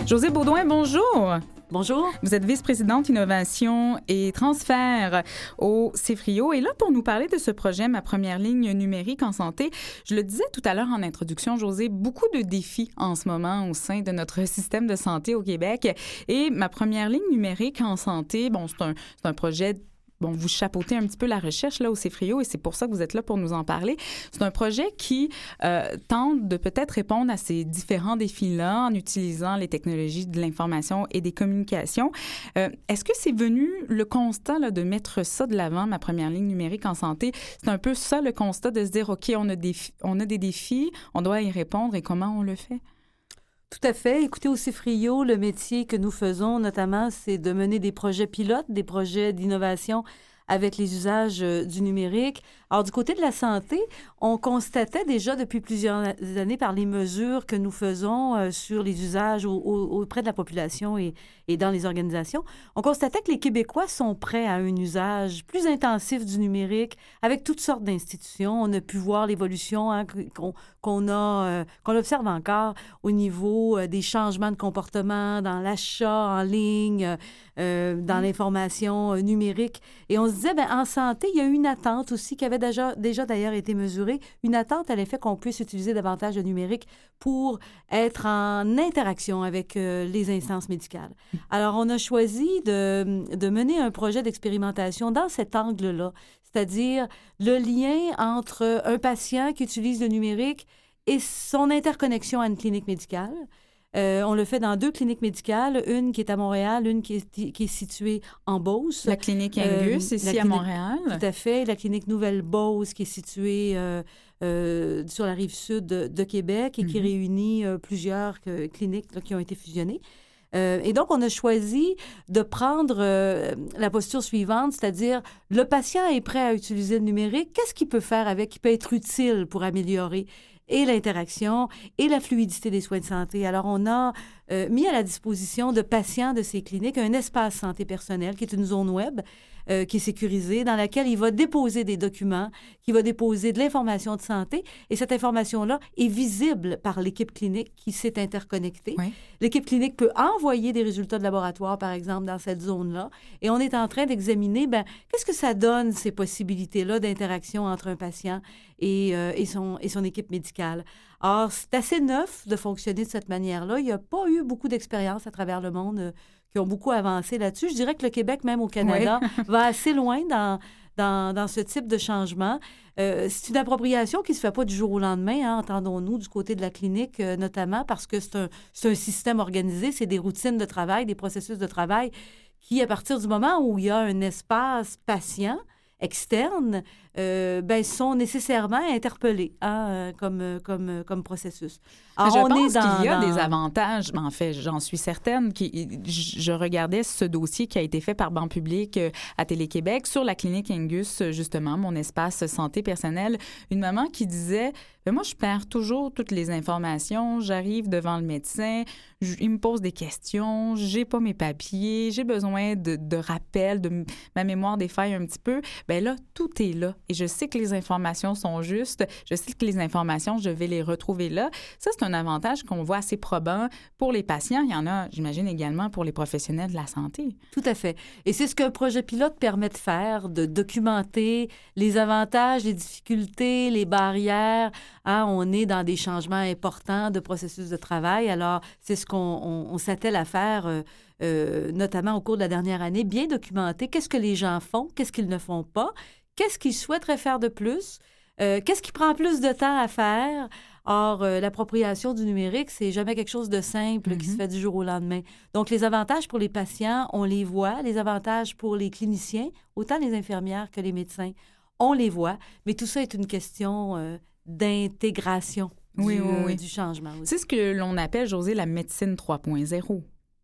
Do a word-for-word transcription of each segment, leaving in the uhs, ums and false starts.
Josée Baudouin, bonjour. Bonjour. Vous êtes vice-présidente innovation et transfert au CIFRIO. Et là, pour nous parler de ce projet, ma première ligne numérique en santé, je le disais tout à l'heure en introduction, Josée, beaucoup de défis en ce moment au sein de notre système de santé au Québec. Et ma première ligne numérique en santé, bon, c'est un, c'est un projet... Bon, vous chapeautez un petit peu la recherche là au CIFRIO et c'est pour ça que vous êtes là pour nous en parler. C'est un projet qui euh, tente de peut-être répondre à ces différents défis-là en utilisant les technologies de l'information et des communications. Euh, est-ce que c'est venu le constat là, de mettre ça de l'avant, ma première ligne numérique en santé? C'est un peu ça le constat de se dire, OK, on a des, on a des défis, on doit y répondre et comment on le fait? Tout à fait. Écoutez, au CIFRIO, le métier que nous faisons, notamment, c'est de mener des projets pilotes, des projets d'innovation avec les usages euh, du numérique. Alors, du côté de la santé, on constatait déjà depuis plusieurs années par les mesures que nous faisons euh, sur les usages au, au, auprès de la population et, et dans les organisations, on constatait que les Québécois sont prêts à un usage plus intensif du numérique avec toutes sortes d'institutions. On a pu voir l'évolution hein, qu'on, qu'on, a, euh, qu'on observe encore au niveau euh, des changements de comportement dans l'achat en ligne, euh, dans l'information euh, numérique. Et on se disait, bien, en santé, il y a une attente aussi qui avait déjà, déjà d'ailleurs été mesurée, une attente à l'effet qu'on puisse utiliser davantage le numérique pour être en interaction avec euh, les instances médicales. Alors, on a choisi de, de mener un projet d'expérimentation dans cet angle-là, c'est-à-dire le lien entre un patient qui utilise le numérique et son interconnexion à une clinique médicale. Euh, on le fait dans deux cliniques médicales, une qui est à Montréal, une qui est, qui est située en Beauce. La clinique Angus, euh, ici clinique, à Montréal. Tout à fait. La clinique Nouvelle-Beauce, qui est située euh, euh, sur la rive sud de, de Québec et mm-hmm. qui réunit euh, plusieurs euh, cliniques là, qui ont été fusionnées. Euh, et donc, on a choisi de prendre euh, la posture suivante, c'est-à-dire le patient est prêt à utiliser le numérique. Qu'est-ce qu'il peut faire avec, qui peut être utile pour améliorer et l'interaction et la fluidité des soins de santé. Alors, on a euh, mis à la disposition de patients de ces cliniques un espace santé personnelle qui est une zone web euh, qui est sécurisée, dans laquelle il va déposer des documents, qui va déposer de l'information de santé. Et cette information-là est visible par l'équipe clinique qui s'est interconnectée. Oui. L'équipe clinique peut envoyer des résultats de laboratoire, par exemple, dans cette zone-là. Et on est en train d'examiner, bien, qu'est-ce que ça donne, ces possibilités-là d'interaction entre un patient et, euh, et, son, et son équipe médicale. Or, c'est assez neuf de fonctionner de cette manière-là. Il n'y a pas eu beaucoup d'expériences à travers le monde euh, qui ont beaucoup avancé là-dessus. Je dirais que le Québec, même au Canada, oui. va assez loin dans, dans, dans ce type de changement. Euh, c'est une appropriation qui ne se fait pas du jour au lendemain, hein, entendons-nous, du côté de la clinique euh, notamment, parce que c'est un, c'est un système organisé, c'est des routines de travail, des processus de travail qui, à partir du moment où il y a un espace patient, externes, euh, ben, sont nécessairement interpellés hein, comme, comme, comme processus. Alors, je on pense est dans, qu'il y a dans... des avantages. En fait, j'en suis certaine. Qui, je regardais ce dossier qui a été fait par Banque publique à Télé-Québec sur la clinique Angus, justement, mon espace santé personnelle. Une maman qui disait, ben moi, je perds toujours toutes les informations. J'arrive devant le médecin, je, il me pose des questions, j'ai pas mes papiers, j'ai besoin de, de rappels, de ma mémoire défaille un petit peu. Bien là, tout est là. Et je sais que les informations sont justes. Je sais que les informations, je vais les retrouver là. Ça, c'est un avantage qu'on voit assez probant pour les patients. Il y en a, j'imagine, également pour les professionnels de la santé. Tout à fait. Et c'est ce qu'un projet pilote permet de faire, de documenter les avantages, les difficultés, les barrières. Hein, on est dans des changements importants de processus de travail. Alors, c'est ce qu'on on, on s'attelle à faire, euh, euh, notamment au cours de la dernière année, bien documenter qu'est-ce que les gens font, qu'est-ce qu'ils ne font pas, qu'est-ce qu'ils souhaiteraient faire de plus, euh, qu'est-ce qui prend plus de temps à faire. Or, euh, l'appropriation du numérique, c'est jamais quelque chose de simple mm-hmm. qui se fait du jour au lendemain. Donc, les avantages pour les patients, on les voit. Les avantages pour les cliniciens, autant les infirmières que les médecins, on les voit. Mais tout ça est une question euh, d'intégration du, oui, oui, oui. Euh, du changement. Aussi. C'est ce que l'on appelle, Josée, la médecine trois point zéro.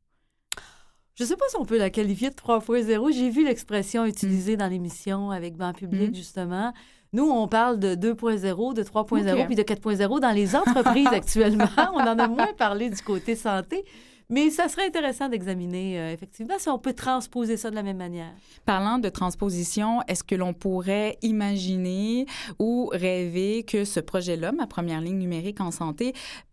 Je ne sais pas si on peut la qualifier de trois point zéro. J'ai vu l'expression utilisée mmh. dans l'émission avec Banque publique, mmh. justement. Nous, on parle de deux point zéro, de trois point zéro, okay. puis de quatre point zéro dans les entreprises actuellement. On en a moins parlé du côté santé. Mais ça serait intéressant d'examiner, euh, effectivement, si on peut transposer ça de la même manière. Parlant de transposition, est-ce que l'on pourrait imaginer ou rêver que ce projet-là, ma première ligne numérique en santé,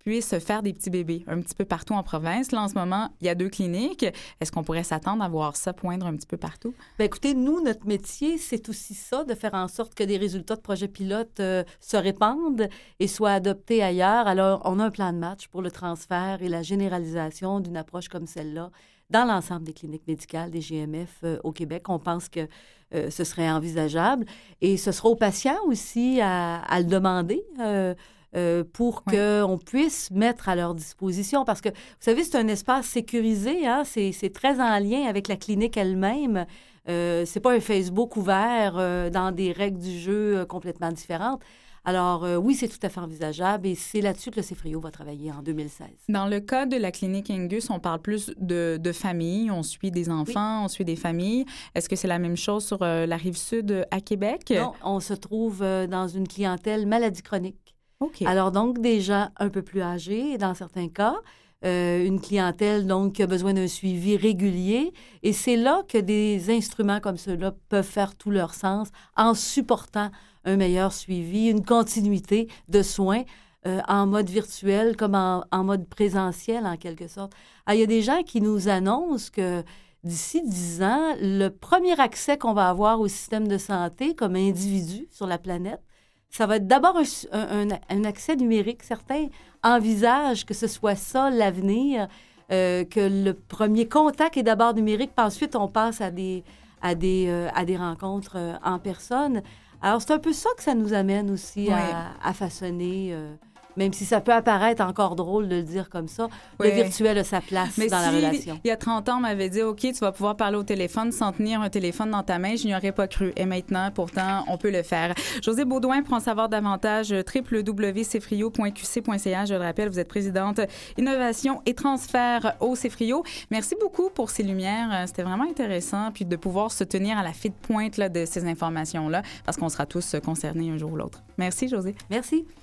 puisse faire des petits bébés un petit peu partout en province. Là, en ce moment, il y a deux cliniques. Est-ce qu'on pourrait s'attendre à voir ça poindre un petit peu partout? Bien, écoutez, nous, notre métier, c'est aussi ça, de faire en sorte que des résultats de projets pilotes euh, se répandent et soient adoptés ailleurs. Alors, on a un plan de match pour le transfert et la généralisation d'une approche comme celle-là dans l'ensemble des cliniques médicales, des G M F euh, au Québec. On pense que euh, ce serait envisageable. Et ce sera aux patients aussi à, à le demander euh, euh, pour Oui. qu'on puisse mettre à leur disposition. Parce que, vous savez, c'est un espace sécurisé, hein? c'est, c'est très en lien avec la clinique elle-même. Euh, c'est pas un Facebook ouvert euh, dans des règles du jeu euh, complètement différentes. Alors, euh, oui, c'est tout à fait envisageable et c'est là-dessus que le CEFRIO va travailler en deux mille seize. Dans le cas de la clinique Angus, on parle plus de, de famille. On suit des enfants, oui. on suit des familles. Est-ce que c'est la même chose sur euh, la Rive-Sud à Québec? Non, on se trouve euh, dans une clientèle maladie chronique. OK. Alors, donc, des gens un peu plus âgés, dans certains cas, euh, une clientèle, donc, qui a besoin d'un suivi régulier. Et c'est là que des instruments comme ceux-là peuvent faire tout leur sens en supportant un meilleur suivi, une continuité de soins euh, en mode virtuel comme en, en mode présentiel, en quelque sorte. Alors, il y a des gens qui nous annoncent que d'ici dix ans, le premier accès qu'on va avoir au système de santé comme individu sur la planète, ça va être d'abord un, un, un accès numérique. Certains envisagent que ce soit ça l'avenir, euh, que le premier contact est d'abord numérique, puis ensuite on passe à des, à des, euh, à des rencontres euh, en personne. Alors, c'est un peu ça que ça nous amène aussi oui. à, à façonner, euh, même si ça peut apparaître encore drôle de le dire comme ça, oui. Le virtuel a sa place Mais dans si, la relation. Il y a trente ans, on m'avait dit, OK, tu vas pouvoir parler au téléphone sans tenir un téléphone dans ta main. Je n'y aurais pas cru. Et maintenant, pourtant, on peut le faire. Josée Beaudoin, pour en savoir davantage, w w w point cefrio point q c point c a. Je le rappelle, vous êtes présidente innovation et transfert au CEFRIO. Merci beaucoup pour ces lumières. C'était vraiment intéressant. Puis de pouvoir se tenir à la fine pointe là, de ces informations-là, parce qu'on sera tous concernés un jour ou l'autre. Merci, Josée. Merci.